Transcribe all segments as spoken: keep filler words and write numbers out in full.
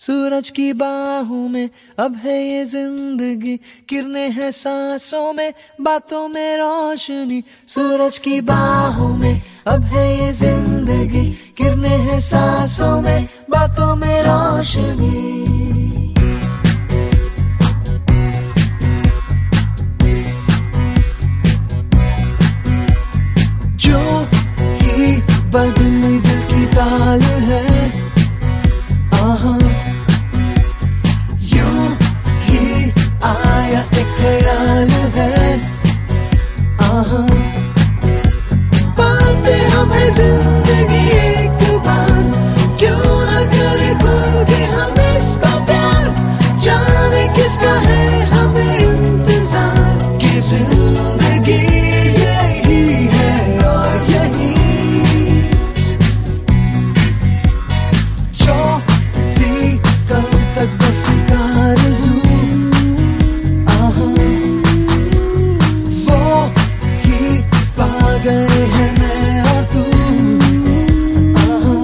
सूरज की बाहों में अब है ये जिंदगी, किरणें हैं सांसों में, बातों में रोशनी। सूरज की बाहों में अब है ये जिंदगी, किरणें हैं सांसों में, बातों में रोशनी। जो ही बदली दिल की ताल है, आहा यूं ही आया एक ख्याल है, आहा पाते हमें जिंदगी एक बार, क्यों न करे खुल के हम इसका प्यार। जाने किसका है हमें इंतजार, कि जिंदगी यही है और यही। जो भी कल तक बस आरज़ू, आहा वो ही पा गए हैं मैं और तू, आहा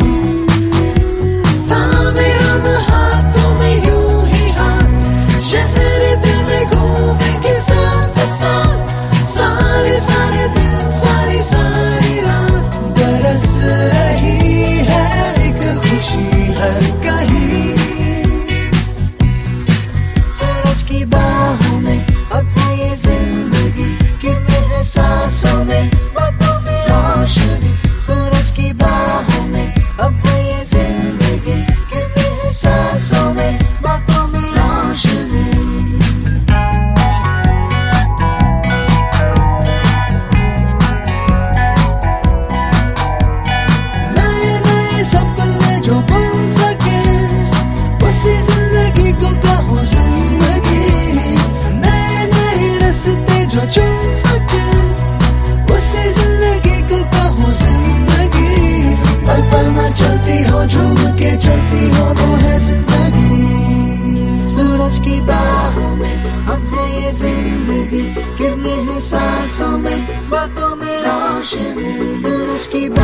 थामे हम हाथों में यूं ही हाथ, शहर दिल में घूमे के साथ साथ, सारे सारे दिन सारी सारी रात बरस रही है एक खुशी हर कहीं। सूरज की बाहों में अब है ये जिंदगी, किरणें हैं सांसों में, बातों में रोशनी। सूरज की बाहों में अब है ये जिंदगी, किरणें हैं सांसों में, बातों में रोशनी। नए नए सपने जो बन सके, उसी जिंदगी को कहो जिंदगी। नए नए रास्ते जो चुन सके, उसी जिंदगी को कहो जिंदगी। पल पल में चलती हो, झूम के चलती हो, वो है जिंदगी। सूरज की बाहों में अब है ये जिंदगी, किरणें हैं सांसों में, बातों में रोशनी। सूरज की